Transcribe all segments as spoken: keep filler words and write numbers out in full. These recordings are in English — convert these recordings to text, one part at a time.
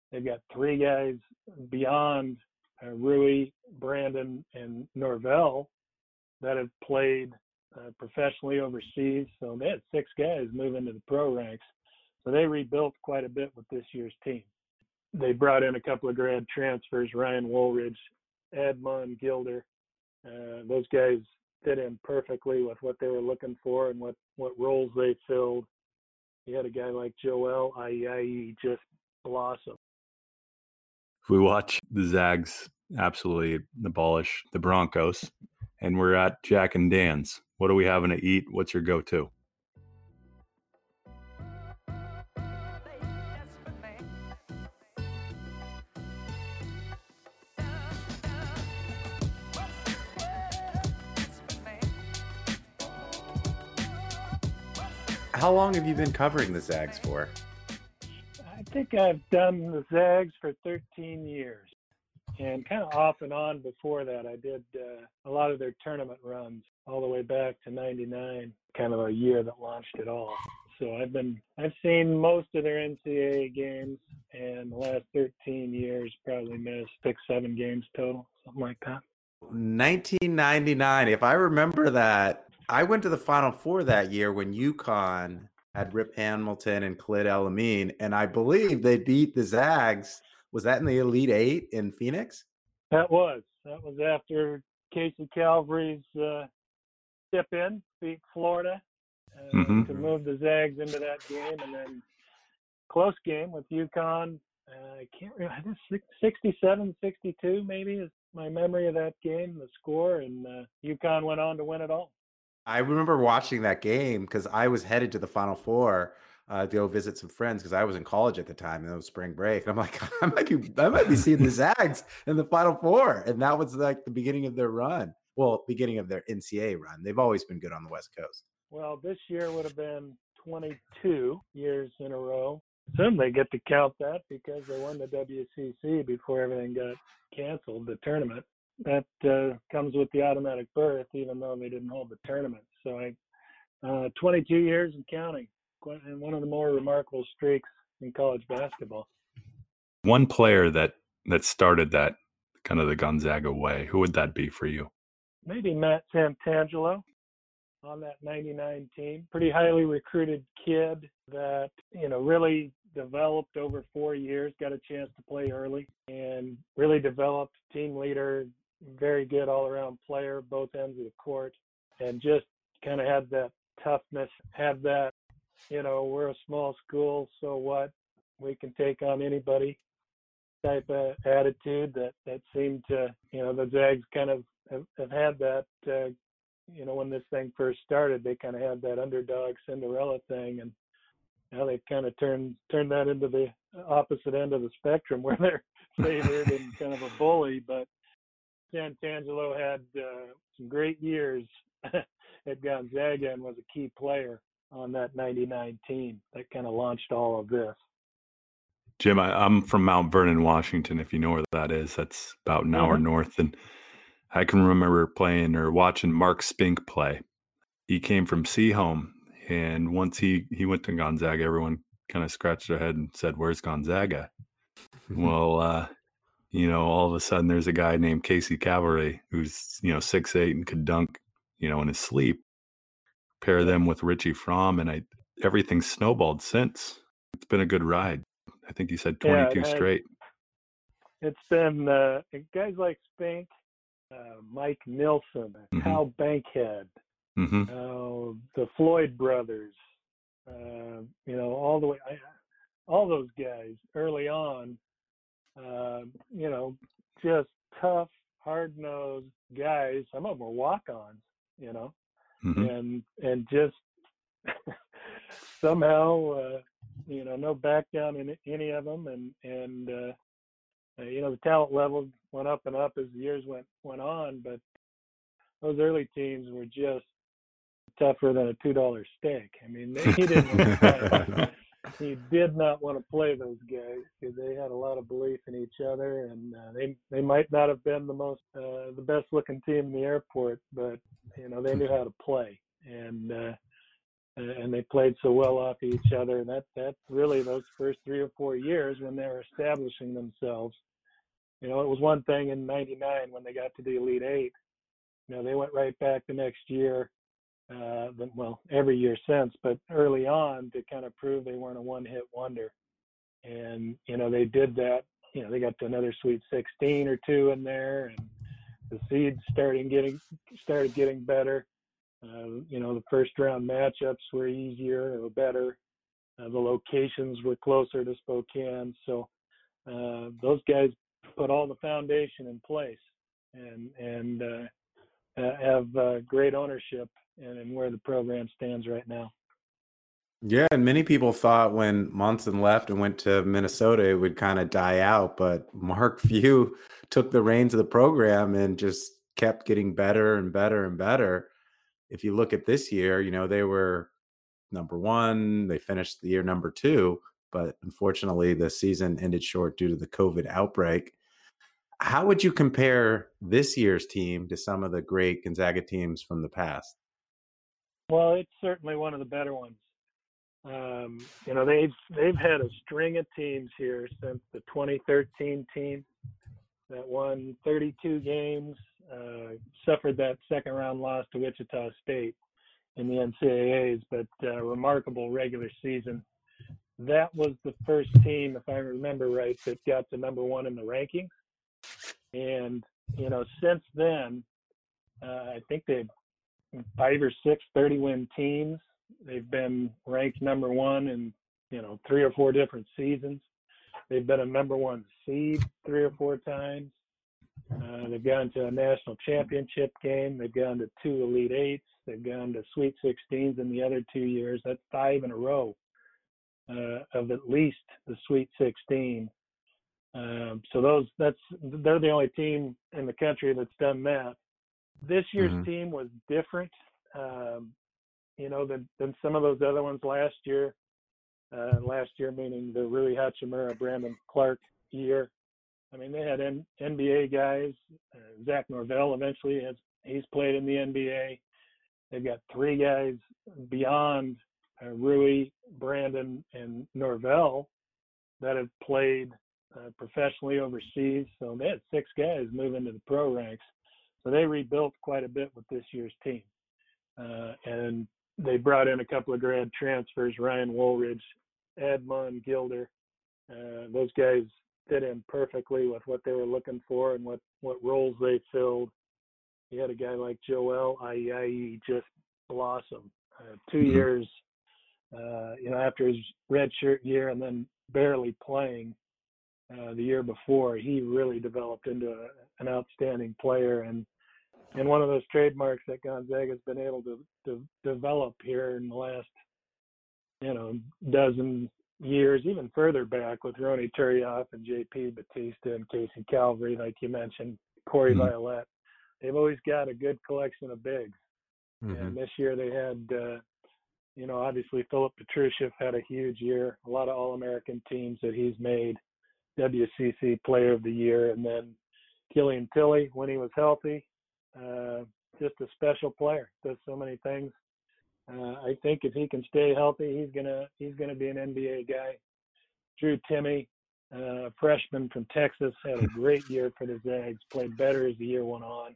They've got three guys beyond uh, Rui, Brandon, and Norvell that have played uh, professionally overseas. So they had six guys move into the pro ranks. So they rebuilt quite a bit with this year's team. They brought in a couple of grad transfers, Ryan Woolridge, Edmund Gilder. Uh, those guys fit in perfectly with what they were looking for and what, what roles they filled. You had a guy like Joel Ayayi just blossom. We watch the Zags absolutely abolish the Broncos, and we're at Jack and Dan's. What are we having to eat? What's your go-to? How long have you been covering the Zags for? I think I've done the Zags for thirteen years. And kind of off and on before that, I did uh, a lot of their tournament runs all the way back to ninety-nine, kind of a year that launched it all. So I've been, I've seen most of their N C double A games, and the last thirteen years probably missed six, seven games total, something like that. nineteen ninety-nine, if I remember that, I went to the Final Four that year when UConn had Rip Hamilton and Khalid El-Amin, and I believe they beat the Zags. Was that in the Elite Eight in Phoenix? That was. That was after Casey Calvary's uh, step in, beat Florida uh, mm-hmm. to move the Zags into that game, and then close game with UConn. Uh, I can't remember. I think sixty-seven sixty-two maybe is my memory of that game, the score, and uh, UConn went on to win it all. I remember watching that game because I was headed to the Final Four uh, to go visit some friends because I was in college at the time and it was spring break. And I'm like, I might be, I might be seeing the Zags in the Final Four, and that was like the beginning of their run. Well, beginning of their N C double A run. They've always been good on the West Coast. Well, this year would have been twenty-two years in a row. Assume they get to count that because they won the W C C before everything got canceled, the tournament. That uh, comes with the automatic berth, even though they didn't hold the tournament. So I, uh, twenty-two years and counting, and one of the more remarkable streaks in college basketball. One player that, that started that kind of the Gonzaga way, who would that be for you? Maybe Matt Santangelo on that ninety-nine team. Pretty highly recruited kid that, you know, really developed over four years, got a chance to play early, and really developed team leader, very good all-around player, both ends of the court, and just kind of had that toughness, had that, you know, we're a small school, so what? We can take on anybody type of attitude that, that seemed to, you know, the Zags kind of have, have had that, uh, you know, when this thing first started, they kind of had that underdog Cinderella thing, and now they've kind of turned turned that into the opposite end of the spectrum where they're favored and kind of a bully. But Santangelo had uh, some great years at Gonzaga and was a key player on that ninety-nine team that kind of launched all of this. Jim, I, I'm from Mount Vernon, Washington, if you know where that is. That's about an hour Mm-hmm. north. And I can remember playing or watching Mark Spink play. He came from Seaholm, and once he, he went to Gonzaga, everyone kind of scratched their head and said, "Where's Gonzaga?" Well, uh, you know, all of a sudden there's a guy named Casey Calvary who's, you know, six eight and could dunk, you know, in his sleep. Pair them with Richie Fromm, and I everything's snowballed since. It's been a good ride. I think you said twenty-two yeah, it straight. It's been uh, guys like Spink, uh, Mike Nilsson, Mm-hmm. Hal Bankhead, Mm-hmm. uh, the Floyd brothers, uh, you know, all the way, I, all those guys early on, uh, you know, just tough, hard-nosed guys. Some of them were walk-ons, you know, Mm-hmm. and and just somehow, uh, you know, no back down in any of them, and and uh, you know, the talent level went up and up as the years went went on, but those early teams were just tougher than a two dollar steak. I mean, they, he didn't want to play. He did not want to play those guys because they had a lot of belief in each other, and uh, they they might not have been the most uh, the best looking team in the airport, but you know, they knew how to play. And uh, and they played so well off each other. And that that's really those first three or four years when they were establishing themselves. You know, it was one thing in ninety-nine when they got to the Elite Eight. You know, they went right back the next year, uh, well, every year since, but early on to kind of prove they weren't a one-hit wonder. And, you know, they did that. You know, they got to another Sweet sixteen or two in there, and the seeds started getting started getting better. Uh, you know, the first round matchups were easier or better. Uh, the locations were closer to Spokane. So uh, those guys put all the foundation in place and and uh, uh, have uh, great ownership in, in where the program stands right now. Yeah, and many people thought when Monson left and went to Minnesota, it would kind of die out. But Mark Few took the reins of the program and just kept getting better and better and better. If you look at this year, you know, they were number one. They finished the year number two, but unfortunately the season ended short due to the COVID outbreak. How would you compare this year's team to some of the great Gonzaga teams from the past? Well, it's certainly one of the better ones. Um, you know, they've they've had a string of teams here since the twenty thirteen team that won thirty-two games, uh, suffered that second round loss to Wichita State in the N C double A's, but uh, remarkable regular season. That was the first team, if I remember right, that got to number one in the rankings. And, you know, since then, uh, I think they've five or six thirty-win teams. They've been ranked number one in, you know, three or four different seasons. They've been a number one seed three or four times. Uh, they've gone to a national championship game. They've gone to two Elite Eights. They've gone to Sweet sixteens in the other two years. That's five in a row uh, of at least the Sweet sixteen. Um, so those, that's they're the only team in the country that's done that. This year's mm-hmm. team was different, um, you know, than, than some of those other ones last year. Uh, last year, meaning the Rui Hachimura, Brandon Clark year. I mean, they had N- NBA guys. Uh, Zach Norvell eventually has he's played in the N B A. They've got three guys beyond uh, Rui, Brandon, and Norvell that have played uh, professionally overseas. So they had six guys move into the pro ranks. So they rebuilt quite a bit with this year's team. Uh, and they brought in a couple of grad transfers, Ryan Woolridge, Edmund Gilder. Uh, those guys fit in perfectly with what they were looking for and what, what roles they filled. You had a guy like Joel Ayayi just blossom. Uh, two mm-hmm. years, uh, you know, after his redshirt year and then barely playing uh, the year before, he really developed into a, an outstanding player. And And one of those trademarks that Gonzaga has been able to, to develop here in the last, you know, dozen years, even further back with Ronny Turioff and J P Batista and Casey Calvary, like you mentioned, Corey mm-hmm. Violette. They've always got a good collection of bigs. Mm-hmm. And this year they had, uh, you know, obviously Philip Petrushев had a huge year, a lot of All-American teams that he's made, W C C Player of the Year, and then Killian Tilly when he was healthy. Uh, just a special player. Does so many things. Uh, I think if he can stay healthy, he's gonna he's gonna be an N B A guy. Drew Timme, uh, freshman from Texas, had a great year for the Zags. Played better as the year went on.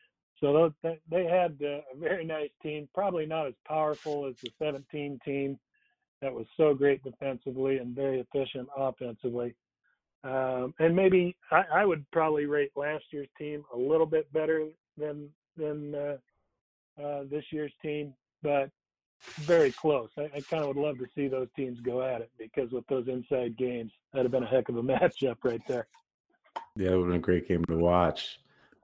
So those, they had uh, a very nice team. Probably not as powerful as the seventeen team that was so great defensively and very efficient offensively. Um, and maybe I, I would probably rate last year's team a little bit better than than uh, uh, this year's team, but very close. I, I kind of would love to see those teams go at it, because with those inside games, that'd have been a heck of a matchup right there. Yeah, it would have been a great game to watch.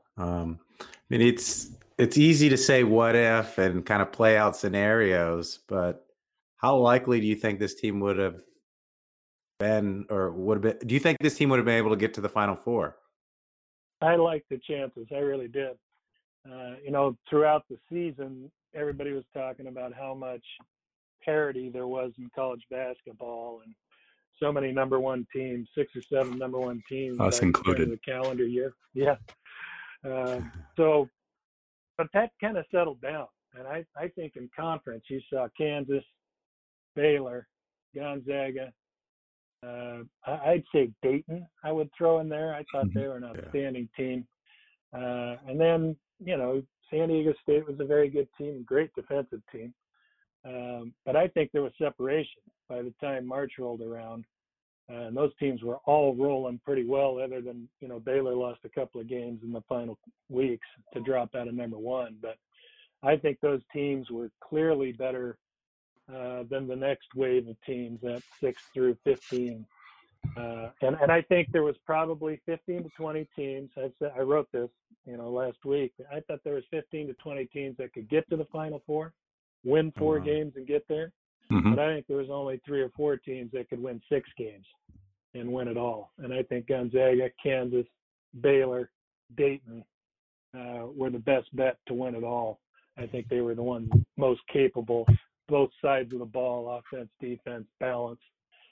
Um, I mean, it's it's easy to say what if and kind of play out scenarios, but how likely do you think this team would have been, or would have been? Do you think this team would have been able to get to the Final Four? I like the chances. I really did. Uh, you know, throughout the season, everybody was talking about how much parity there was in college basketball, and so many number one teams, six or seven number one teams. Us included. The calendar year. Yeah. Uh, so, but that kind of settled down. And I, I think in conference, you saw Kansas, Baylor, Gonzaga. Uh, I, I'd say Dayton I would throw in there. I thought they were an outstanding yeah. team. Uh, and then, you know, San Diego State was a very good team, great defensive team. Um, but I think there was separation by the time March rolled around. Uh, and those teams were all rolling pretty well, other than, you know, Baylor lost a couple of games in the final weeks to drop out of number one. But I think those teams were clearly better uh, than the next wave of teams at six through fifteen. Uh, and, and I think there was probably fifteen to twenty teams. I, said, I wrote this, you know, last week. I thought there was fifteen to twenty teams that could get to the Final Four, win four mm-hmm. games and get there. Mm-hmm. But I think there was only three or four teams that could win six games and win it all. And I think Gonzaga, Kansas, Baylor, Dayton uh, were the best bet to win it all. I think they were the ones most capable, both sides of the ball, offense, defense, balance.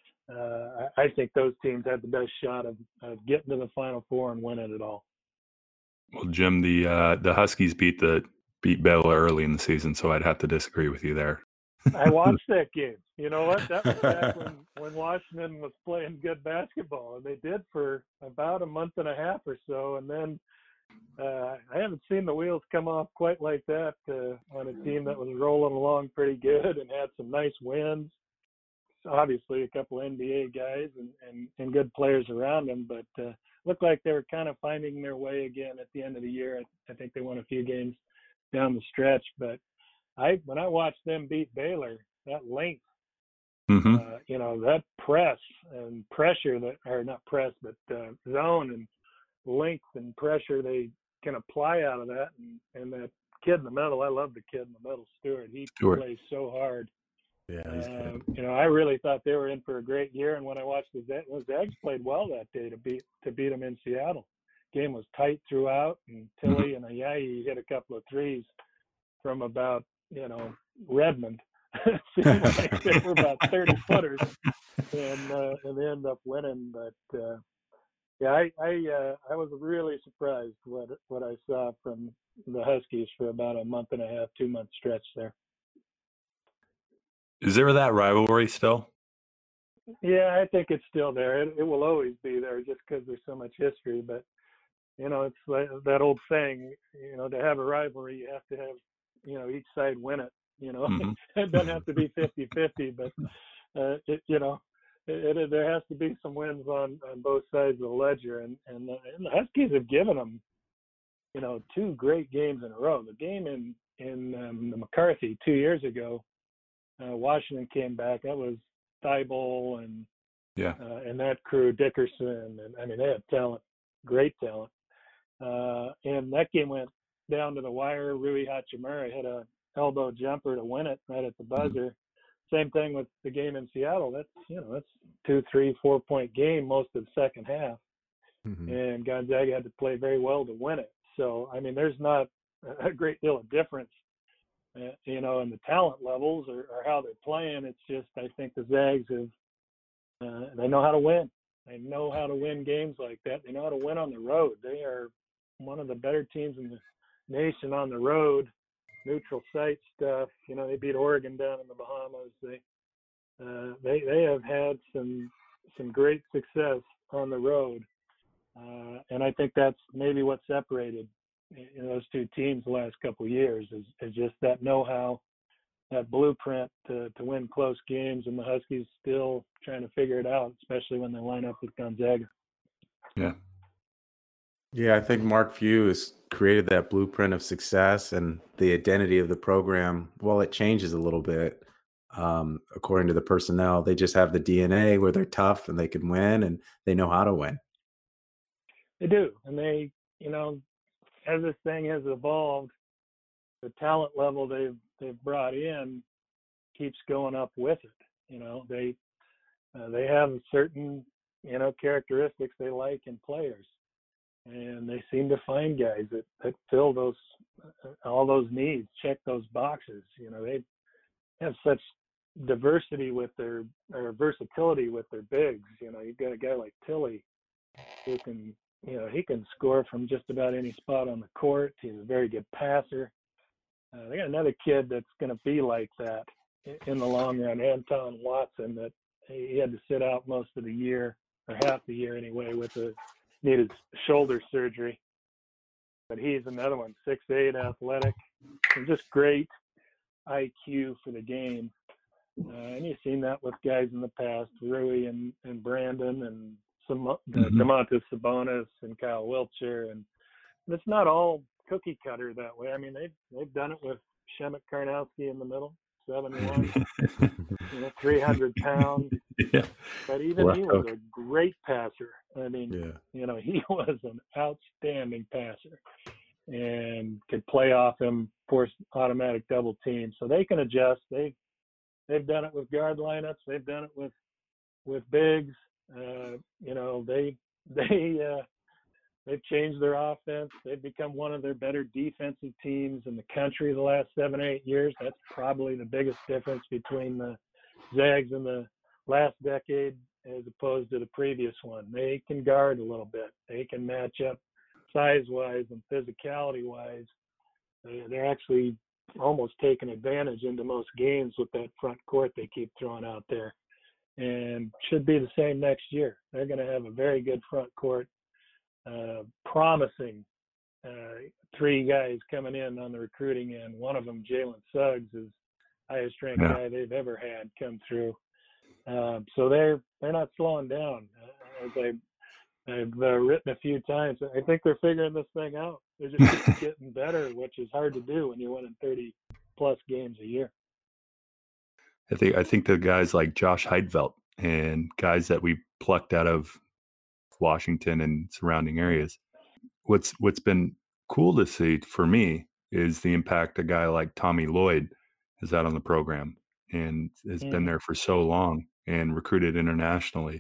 Uh, I, I think those teams had the best shot of, of getting to the Final Four and winning it all. Well, Jim, the uh, the Huskies beat the beat Baylor early in the season, so I'd have to disagree with you there. I watched that game. You know what? That was back when, when Washington was playing good basketball, and they did for about a month and a half or so. And then uh, I haven't seen the wheels come off quite like that uh, on a team that was rolling along pretty good and had some nice wins. Obviously, a couple N B A guys and, and, and good players around them, but uh, looked like they were kind of finding their way again at the end of the year. I, I think they won a few games down the stretch, but I when I watched them beat Baylor, that length, mm-hmm. uh, you know, that press and pressure that, or not press, but uh, zone and length and pressure they can apply out of that. And, and that kid in the middle, I love the kid in the middle, Stewart. He Stewart. plays so hard. Yeah, he's uh, good. You know, I really thought they were in for a great year. And when I watched the Zags, the Zags played well that day to beat to beat them in Seattle. Game was tight throughout, and Tilly mm-hmm. and Ayayi hit a couple of threes from about, you know, Redmond. Seemed like they were about thirty footers, and uh, and they ended up winning. But uh, yeah, I I, uh, I was really surprised what what I saw from the Huskies for about a month and a half, two month stretch there. Is there that rivalry still? Yeah, I think it's still there. It, it will always be there, just because there's so much history. But you know, it's like that old saying. You know, to have a rivalry, you have to have, you know, each side win it. You know, mm-hmm. It doesn't have to be fifty-fifty, but, uh, it, you know, it, it, there has to be some wins on, on both sides of the ledger. And, and, uh, and the Huskies have given them, you know, two great games in a row. The game in, in um, the McCarthy two years ago, uh, Washington came back. That was Thibault and, yeah. uh, and that crew, Dickerson. And, I mean, they had talent, great talent. Uh, and that game went down to the wire. Rui Hachimura hit a elbow jumper to win it right at the buzzer. Mm-hmm. Same thing with the game in Seattle. That's, you know, that's two, three, four point game most of the second half. Mm-hmm. And Gonzaga had to play very well to win it. So, I mean, there's not a great deal of difference, uh, you know, in the talent levels or, or how they're playing. It's just, I think the Zags have, uh, they know how to win. They know how to win games like that. They know how to win on the road. They are one of the better teams in the nation on the road. Neutral site stuff, you know, they beat Oregon down in the Bahamas. They, uh, they, they have had some, some great success on the road, uh, and I think that's maybe what separated, you know, those two teams the last couple of years is, is just that know-how, that blueprint to, to win close games, and the Huskies still trying to figure it out, especially when they line up with Gonzaga. Yeah. Yeah, I think Mark Few has created that blueprint of success, and the identity of the program, well, it changes a little bit um, according to the personnel. They just have the D N A where they're tough and they can win and they know how to win. They do. And they, you know, as this thing has evolved, the talent level they've, they've brought in keeps going up with it. You know, they, uh, they have certain, you know, characteristics they like in players. And they seem to find guys that, that fill those, uh, all those needs, check those boxes. You know, they have such diversity with their, or versatility with their bigs. You know, you've got a guy like Tilly who can, you know, he can score from just about any spot on the court. He's a very good passer. Uh, they got another kid that's going to be like that in the long run, Anton Watson, that he had to sit out most of the year, or half the year anyway, with a needed shoulder surgery. But he's another one, six eight, athletic, and just great I Q for the game. Uh, and you've seen that with guys in the past, Rui and, and Brandon and some uh, Mhm. Domantas Sabonis and Kyle Wiltshire. And it's not all cookie cutter that way. I mean, they've, they've done it with Shemek Karnowski in the middle, seven one, you know, three hundred pounds. Yeah. But even Left he was hook. a great passer. I mean, Yeah. you know, he was an outstanding passer and could play off him, force automatic double team. So they can adjust. They they've done it with guard lineups. They've done it with with bigs. Uh, you know, they they uh, they've changed their offense. They've become one of their better defensive teams in the country the last seven, eight years. That's probably the biggest difference between the Zags in the last decade as opposed to the previous one. They can guard a little bit. They can match up size-wise and physicality-wise. They're actually almost taking advantage into most games with that front court they keep throwing out there. And should be the same next year. They're going to have a very good front court, uh, promising uh, three guys coming in on the recruiting end. One of them, Jalen Suggs, is highest ranked Yeah. guy they've ever had come through. Um, so they're they're not slowing down. Uh, as I, I've uh, written a few times, I think they're figuring this thing out. They're just getting better, which is hard to do when you're winning thirty plus games a year. I think I think the guys like Josh Heidfeld and guys that we plucked out of Washington and surrounding areas. What's what's been cool to see for me is the impact a guy like Tommy Lloyd has had on the program and has been Mhm. there for so long and recruited internationally.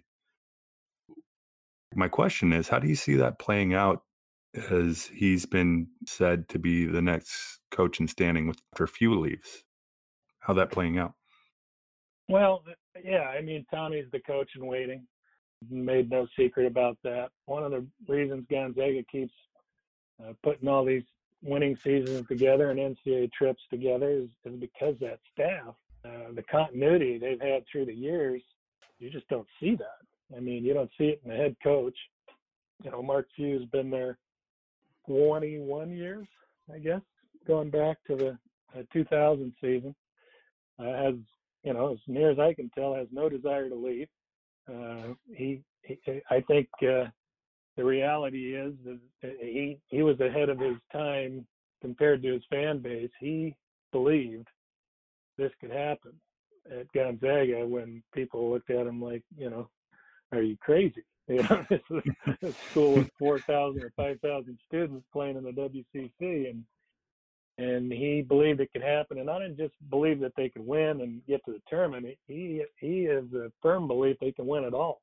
My question is, how do you see that playing out as he's been said to be the next coach in standing with after Few leaves? How that playing out? Well, yeah, I mean, Tommy's the coach in waiting. Made no secret about that. One of the reasons Gonzaga keeps uh, putting all these winning seasons together and N C double A trips together is, is because that staff, uh, the continuity they've had through the years, you just don't see that. I mean, you don't see it in the head coach. You know, Mark Few's been there twenty-one years, I guess, going back to the uh, two thousand season. Uh, has, you know, as near as I can tell, has no desire to leave. Uh, he, he, I think uh, the reality is that he he was ahead of his time compared to his fan base. He believed this could happen at Gonzaga when people looked at him like, you know, are you crazy? You know, this is a school with four thousand or five thousand students playing in the W C C, and and he believed it could happen. And I didn't just believe that they could win and get to the tournament. He he is a firm belief they can win it all.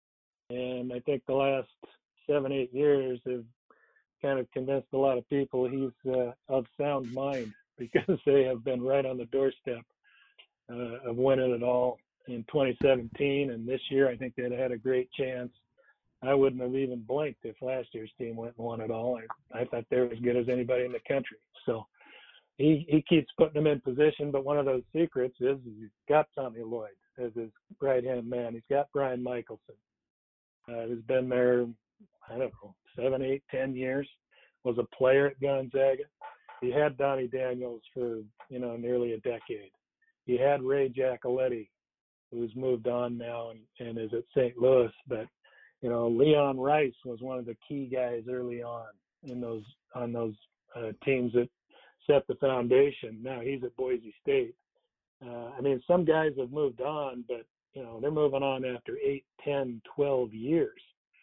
And I think the last seven, eight years have kind of convinced a lot of people he's uh, of sound mind because they have been right on the doorstep uh, of winning it all in twenty seventeen. And this year, I think they'd had a great chance. I wouldn't have even blinked if last year's team went and won it all. I, I thought they were as good as anybody in the country. So he, he keeps putting them in position. But one of those secrets is he's got Tommy Lloyd as his right-hand man. He's got Brian Michelson. Uh, who's been there, I don't know, seven, eight, ten years, was a player at Gonzaga. He had Donnie Daniels for, you know, nearly a decade. He had Ray Giacoletti, who's moved on now and, and is at Saint Louis. But, you know, Leon Rice was one of the key guys early on in those on those uh, teams that set the foundation. Now he's at Boise State. Uh, I mean, some guys have moved on, but you know, they're moving on after eight, ten, twelve years.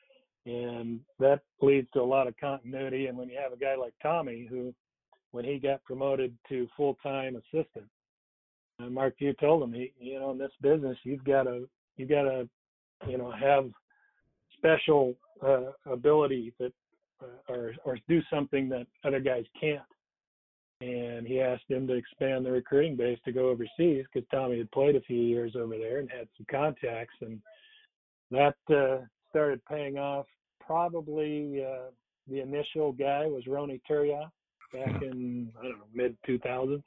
And that leads to a lot of continuity. And when you have a guy like Tommy, who, when he got promoted to full-time assistant, and Mark Few told him, he, you know, in this business, you've got to, you've got to, you know, have special uh, ability that, uh, or, or do something that other guys can't. And he asked him to expand the recruiting base to go overseas because Tommy had played a few years over there and had some contacts, and that uh, started paying off. Probably uh, the initial guy was Ronny Turiaf. back in, I don't know, mid two thousands.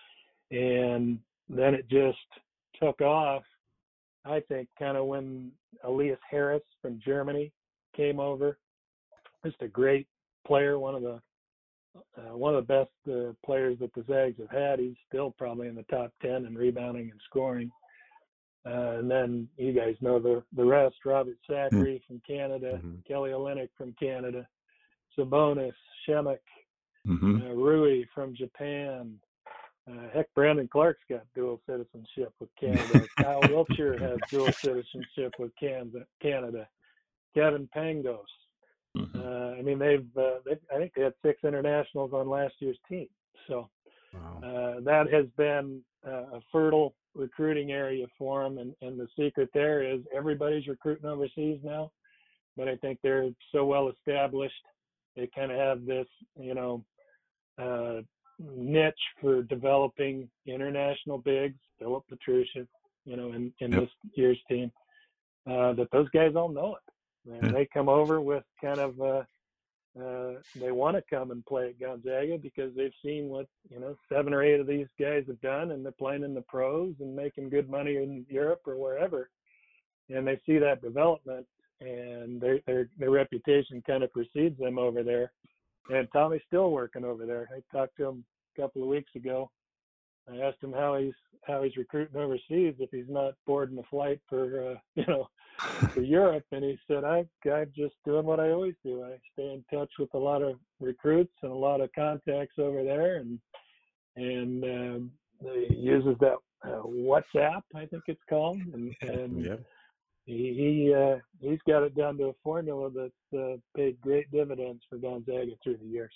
And then it just took off, I think, kind of when Elias Harris from Germany came over. Just a great player, one of the uh, one of the best uh, players that the Zags have had. He's still probably in the top ten in rebounding and scoring. Uh, and then you guys know the, the rest. Robert Sackery from Canada, Mm-hmm. Kelly Olynyk from Canada, Sabonis, Shemek, Mm-hmm. uh, Rui from Japan. Uh, heck, Brandon Clark's got dual citizenship with Canada. Kyle Wiltshire has dual citizenship with Canada. Canada. Kevin Pangos. Mm-hmm. Uh, I mean, they've, uh, they've, I think they had six internationals on last year's team. So Wow. uh, that has been uh, a fertile recruiting area for them. And, and the secret there is everybody's recruiting overseas now. But I think they're so well established. They kind of have this, you know, uh, niche for developing international bigs. Philip Petrusev, you know, in, in Yep. this year's team, uh, that those guys all know it. And Yeah. they come over with kind of, uh, uh, they want to come and play at Gonzaga because they've seen what, you know, seven or eight of these guys have done, and they're playing in the pros and making good money in Europe or wherever. And they see that development, and their their their reputation kind of precedes them over there. And Tommy's still working over there. I talked to him a couple of weeks ago. I asked him how he's how he's recruiting overseas if he's not boarding a flight for uh, you know for Europe, and he said, I I'm just doing what I always do. I stay in touch with a lot of recruits and a lot of contacts over there, and and um, he uses that uh, WhatsApp, I think it's called, and and Yep. he he uh, he's got it down to a formula that's uh, paid great dividends for Gonzaga through the years.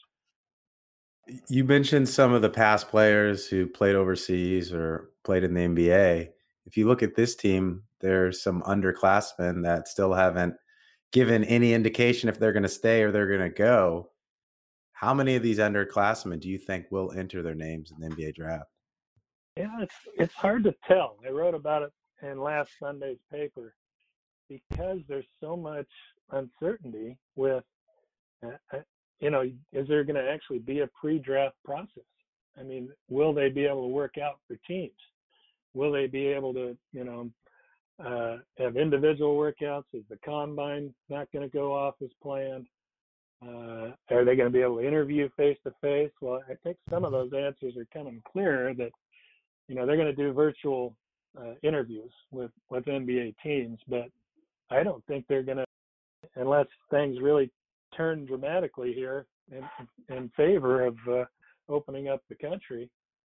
You mentioned some of the past players who played overseas or played in the N B A. If you look at this team, there's some underclassmen that still haven't given any indication if they're going to stay or they're going to go. How many of these underclassmen do you think will enter their names in the N B A draft? Yeah, it's it's hard to tell. I wrote about it in last Sunday's paper because there's so much uncertainty with, uh, you know, is there going to actually be a pre-draft process? I mean, will they be able to work out for teams? Will they be able to, you know, uh, have individual workouts? Is the combine not going to go off as planned? Uh, are they going to be able to interview face-to-face? Well, I think some of those answers are coming clearer that, you know, they're going to do virtual uh, interviews with, with N B A teams, but I don't think they're going to, unless things really turn dramatically here in, in favor of uh, opening up the country.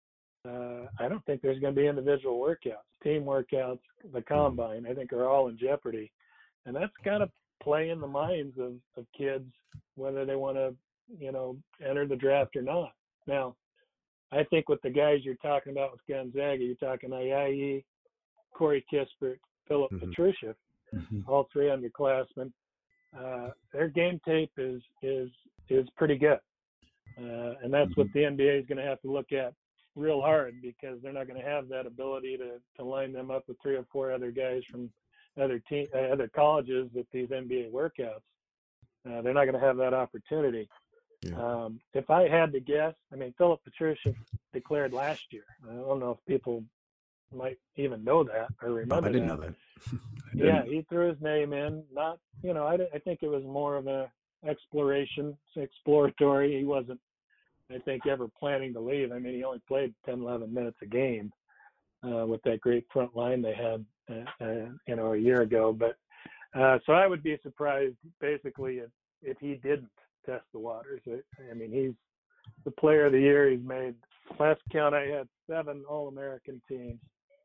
Uh, I don't think there's going to be individual workouts, team workouts, the combine, I think are all in jeopardy. And that's got to play in the minds of, of kids, whether they want to, you know, enter the draft or not. Now, I think with the guys you're talking about with Gonzaga, you're talking Ayayi, Corey Kispert, Philip Mhm. Petrusev, Mhm. all three underclassmen. Uh, their game tape is is is pretty good, uh, and that's what the N B A is going to have to look at real hard because they're not going to have that ability to to line them up with three or four other guys from other team uh, other colleges with these N B A workouts. Uh, they're not going to have that opportunity. Yeah. Um, if I had to guess, I mean, Philip Petrusev declared last year. I don't know if people might even know that or remember I didn't that. know that. I Yeah, didn't. he threw his name in. Not, you know, I, I think it was more of a exploration, exploratory. He wasn't, I think, ever planning to leave. I mean, he only played ten, eleven minutes a game uh, with that great front line they had, uh, uh, you know, a year ago. But uh, so I would be surprised, basically, if, if he didn't test the waters. I, I mean, he's the player of the year. He's made, last count I had, seven All-American teams.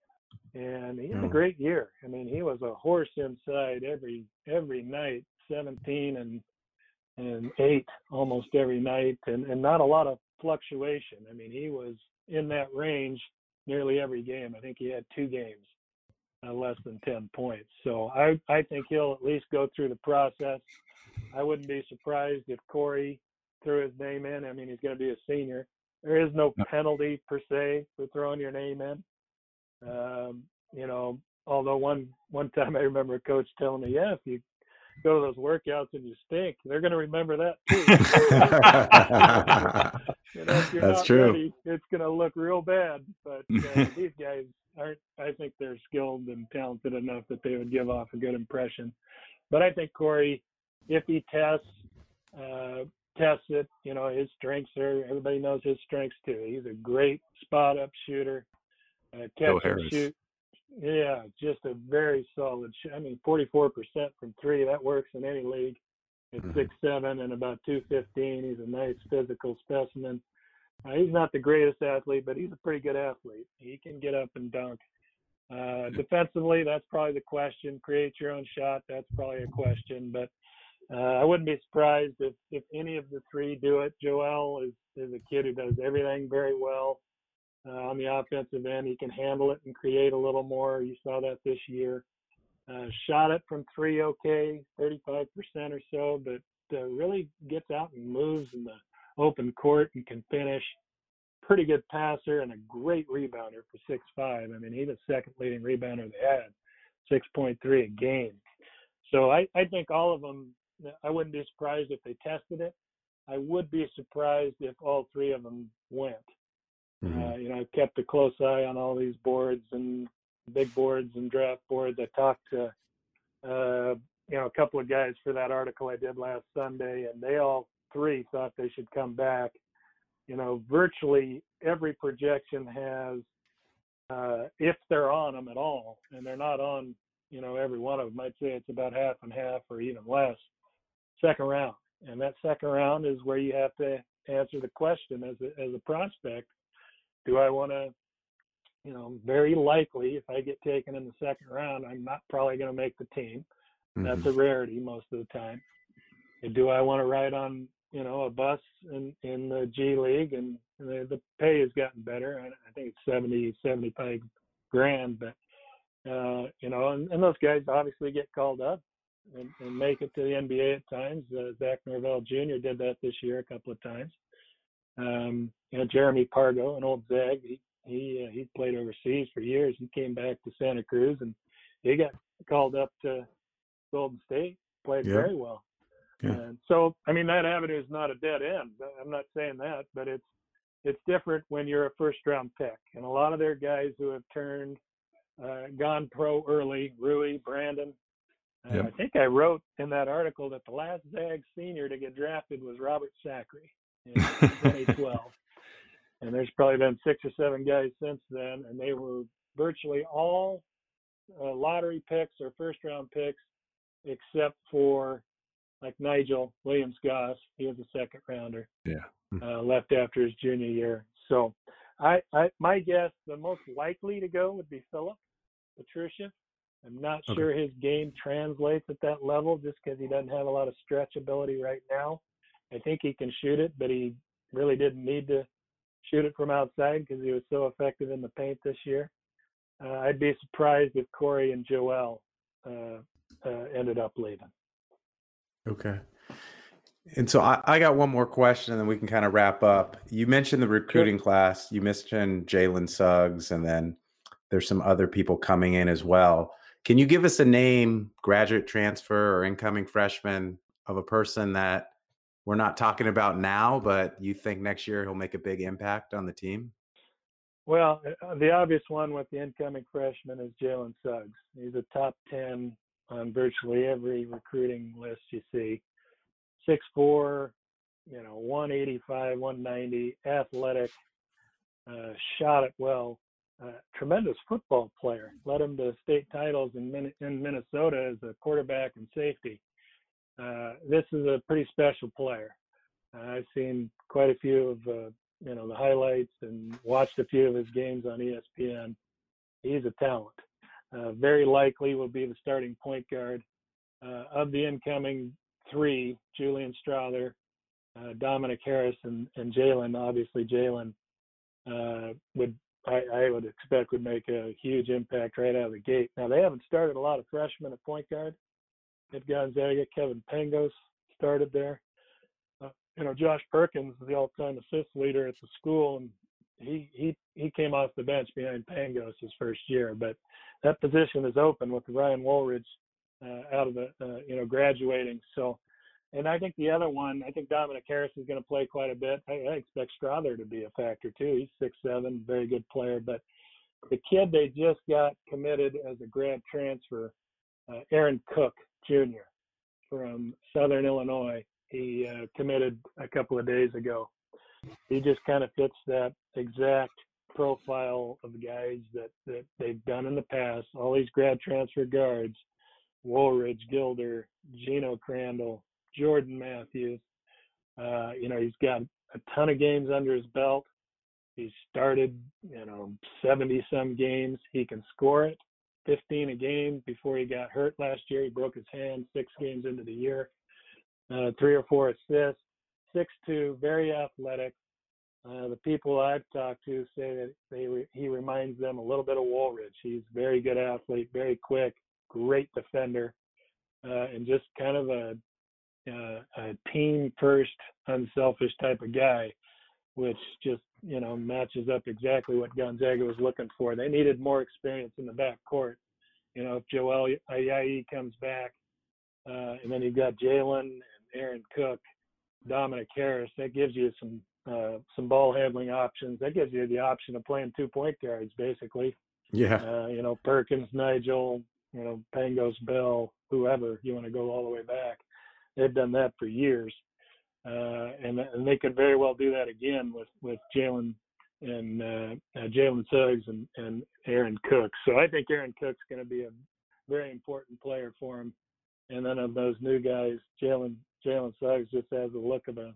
And he had a Oh. great year. I mean, he was a horse inside every every night, seventeen and and eight almost every night, and, and not a lot of fluctuation. I mean, he was in that range nearly every game. I think he had two games uh, less than ten points. So I I think he'll at least go through the process. I wouldn't be surprised if Corey threw his name in. I mean, he's going to be a senior. There is no penalty per se for throwing your name in. Um, you know, although one one time I remember a coach telling me, yeah, if you go to those workouts and you stink, they're going to remember that too. You know, if you're That's not true. ready, it's going to look real bad. But uh, these guys aren't. I think they're skilled and talented enough that they would give off a good impression. But I think Corey, if he tests, uh, tests it, you know, his strengths are. Everybody knows his strengths too. He's a great spot up shooter, uh, catch and shoot. Yeah, just a very solid sh- I mean, forty-four percent from three, that works in any league. At Mhm. six seven and about two fifteen, he's a nice physical specimen. Uh, he's not the greatest athlete, but he's a pretty good athlete. He can get up and dunk. Uh, defensively, that's probably the question. Create your own shot, that's probably a question. But uh, I wouldn't be surprised if, if any of the three do it. Joel is, is a kid who does everything very well. Uh, on the offensive end, he can handle it and create a little more. You saw that this year. Uh, shot it from three, okay, thirty-five percent or so, but uh, really gets out and moves in the open court and can finish. Pretty good passer and a great rebounder for six five. I mean, he's the second leading rebounder they had, six point three a game. So I, I think all of them, I wouldn't be surprised if they tested it. I would be surprised if all three of them went. Mhm. Uh, you know, I kept a close eye on all these boards and big boards and draft boards. I talked to, uh, you know, a couple of guys for that article I did last Sunday, and they all three thought they should come back. You know, virtually every projection has, uh, if they're on them at all, and they're not on, you know, every one of them, I'd say it's about half and half or even less, second round. And that second round is where you have to answer the question as a, as a prospect. Do I want to, you know, very likely if I get taken in the second round, I'm not probably going to make the team. That's Mhm. a rarity most of the time. And do I want to ride on, you know, a bus in, in the G League? And the, the pay has gotten better. I, I think it's seventy, seventy-five grand. But, uh, you know, and, and those guys obviously get called up and, and make it to the N B A at times. Uh, Zach Norvell Junior did that this year a couple of times. Um, you know, Jeremy Pargo, an old Zag, he he uh, he played overseas for years. He came back to Santa Cruz and he got called up to Golden State. Played Yeah. very well. Yeah. And so, I mean, that avenue is not a dead end. I'm not saying that, but it's it's different when you're a first round pick. And a lot of their guys who have turned, uh, gone pro early, Rui, Brandon. Uh, Yep. I think I wrote in that article that the last Zag senior to get drafted was Robert Sacre in twenty twelve. And there's probably been six or seven guys since then, and they were virtually all uh, lottery picks or first round picks, except for like Nigel Williams-Goss. He was a second rounder. Yeah. Uh, left after his junior year. So I, I, my guess, the most likely to go would be Philip Petrushев. I'm not Okay. sure his game translates at that level just because he doesn't have a lot of stretch ability right now. I think he can shoot it, but he really didn't need to shoot it from outside because he was so effective in the paint this year. Uh, I'd be surprised if Corey and Joel uh, uh, ended up leaving. Okay. And so I, I got one more question and then we can kind of wrap up. You mentioned the recruiting class. You mentioned Jalen Suggs, and then there's some other people coming in as well. Can you give us a name, graduate transfer or incoming freshman, of a person that we're not talking about now, but you think next year he'll make a big impact on the team? Well, uh, the obvious one with the incoming freshman is Jalen Suggs. He's a top ten on virtually every recruiting list you see. six four, you know, one eighty-five, one ninety, athletic, uh, shot it well. Uh, tremendous football player. Led him to state titles in, Min- in Minnesota as a quarterback and safety. Uh, this is a pretty special player. Uh, I've seen quite a few of uh, you know the highlights and watched a few of his games on E S P N. He's a talent. Uh, very likely will be the starting point guard. Uh, of the incoming three, Julian Strother, uh, Dominic Harris, and, and Jalen. Obviously, Jalen uh, would I, I would expect would make a huge impact right out of the gate. Now they haven't started a lot of freshmen at point guard at Gonzaga. Kevin Pangos started there. Uh, you know, Josh Perkins is the all-time assist leader at the school, and he he he came off the bench behind Pangos his first year. But that position is open with Ryan Woolridge uh, out of the, uh, you know, graduating. So, and I think the other one, I think Dominic Harris is going to play quite a bit. I, I expect Strother to be a factor too. He's six seven, very good player. But the kid they just got committed as a grad transfer, uh, Aaron Cook Junior from Southern Illinois, he uh, committed a couple of days ago. He just kind of fits that exact profile of guys that, that they've done in the past. All these grad transfer guards, Woolridge, Gilder, Geno Crandall, Jordan Matthews. Uh, you know, he's got a ton of games under his belt. He's started, you know, seventy some games. He can score it, fifteen a game before he got hurt last year. He broke his hand six games into the year. Uh, three or four assists, six two, very athletic. Uh, the people I've talked to say that they re- he reminds them a little bit of Woolridge. He's a very good athlete, very quick, great defender, uh, and just kind of a Uh, a team first, unselfish type of guy, which just, you know, matches up exactly what Gonzaga was looking for. They needed more experience in the backcourt. You know, if Joel Ayayi comes back, uh, and then you've got Jalen and Aaron Cook, Dominic Harris, that gives you some uh, some ball handling options. That gives you the option of playing two point guards, basically. Yeah. Uh, you know, Perkins, Nigel, you know, Pangos, Bell, whoever you want to go all the way back. They've done that for years, uh, and and they could very well do that again with with Jalen and uh, uh, Jalen Suggs and, and Aaron Cook. So I think Aaron Cook's going to be a very important player for him. And then of those new guys, Jalen Jalen Suggs just has the look of a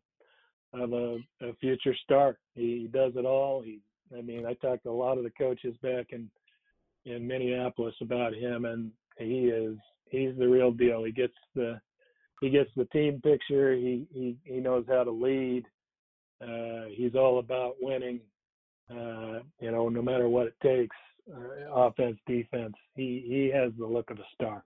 of a, a future star. He, he does it all. He, I mean, I talked to a lot of the coaches back in in Minneapolis about him, and he is he's the real deal. He gets the He gets the team picture. He he, he knows how to lead. Uh, he's all about winning. Uh, you know, no matter what it takes, uh, offense, defense. He he has the look of a star.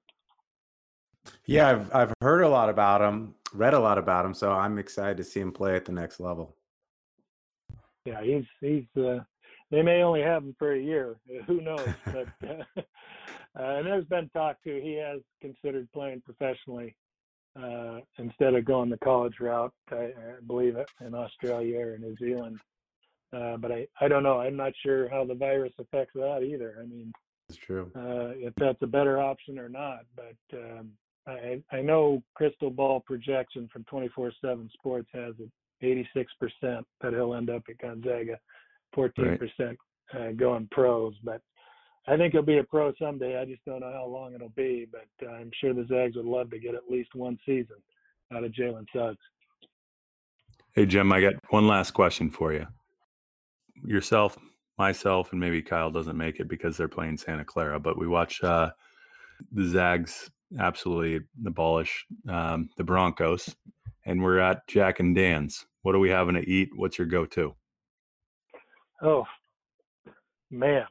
Yeah, I've I've heard a lot about him, read a lot about him, so I'm excited to see him play at the next level. Yeah, he's he's. Uh, they may only have him for a year. Who knows? But uh, uh, and there's been talk too. He has considered playing professionally. Uh, instead of going the college route, I, I believe it, in Australia or New Zealand. Uh, but I, I don't know. I'm not sure how the virus affects that either. I mean, It's true. uh, if that's a better option or not. But um, I, I know Crystal Ball projection from twenty-four seven Sports has it eighty-six percent that he'll end up at Gonzaga, fourteen percent uh, going pros. But I think he'll be a pro someday. I just don't know how long it'll be, but uh, I'm sure the Zags would love to get at least one season out of Jalen Suggs. Hey, Jim, I got one last question for you. Yourself, myself, and maybe Kyle doesn't make it because they're playing Santa Clara, but we watch uh, the Zags absolutely abolish um, the Broncos, and we're at Jack and Dan's. What are we having to eat? What's your go-to? Oh, man.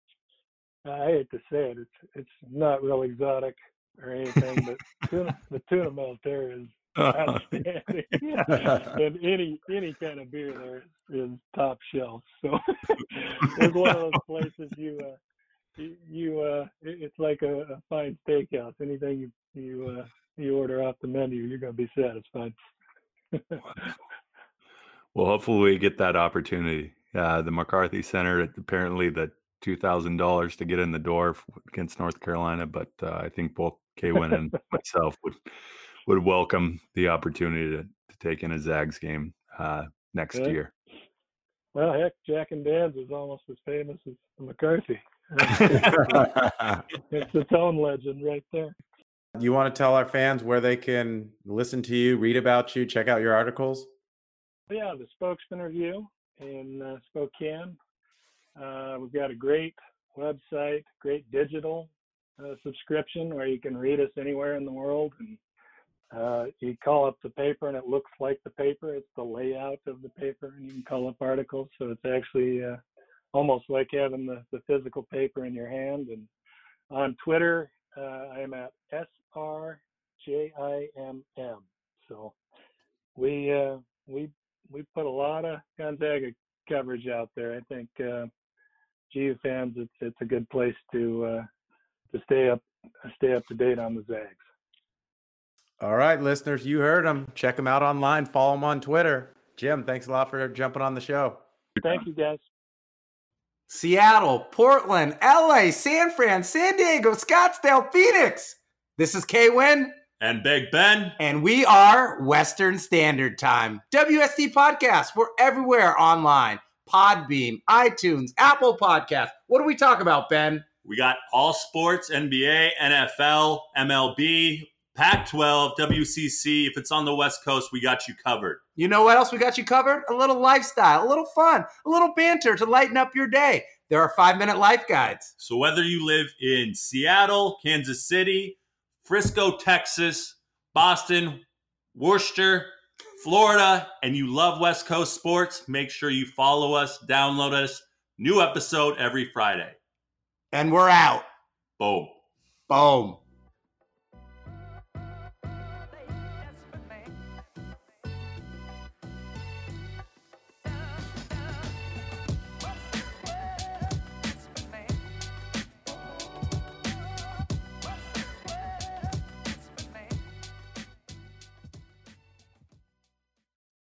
I hate to say it. It's it's not real exotic or anything, but tuna, the tuna melt there is outstanding. And any any kind of beer there is top shelf. So it's one of those places you uh, you, you uh, it's like a, a fine steakhouse. Anything you you uh, you order off the menu, you're going to be satisfied. Well, hopefully we get that opportunity. Uh, the McCarthy Center, apparently the two thousand dollars to get in the door against North Carolina, but uh, I think both K-Win and myself would would welcome the opportunity to, to take in a Zags game uh, next yeah. year. Well, heck, Jack and Dan's is almost as famous as McCarthy. It's its own legend right there. You want to tell our fans where they can listen to you, read about you, check out your articles? Yeah, the Spokesman Review in uh, Spokane. Uh, we've got a great website, great digital uh, subscription where you can read us anywhere in the world. And uh, you call up the paper and it looks like the paper. It's the layout of the paper, and you can call up articles. So it's actually uh, almost like having the, the physical paper in your hand. And on Twitter, uh, I'm at S R J I M M. So we uh, we we put a lot of Gonzaga coverage out there. I think uh, G U fans, it's it's a good place to uh, to stay up stay up to date on the Zags. All right, listeners, you heard him. Check him out online. Follow him on Twitter. Jim, thanks a lot for jumping on the show. Thank you, guys. Seattle, Portland, L A, San Fran, San Diego, Scottsdale, Phoenix. This is K-Win. And Big Ben. And we are Western Standard Time. W S T Podcast. We're everywhere online. Podbean, iTunes, Apple Podcasts. What do we talk about, Ben? We got all sports, N B A, N F L, M L B, Pac twelve, W C C. If it's on the West Coast, we got you covered. You know what else we got you covered? A little lifestyle, a little fun, a little banter to lighten up your day. There are five-minute life guides. So whether you live in Seattle, Kansas City, Frisco, Texas, Boston, Worcester, Florida, and you love West Coast sports, make sure you follow us, download us. New episode every Friday. And we're out. Boom. Boom.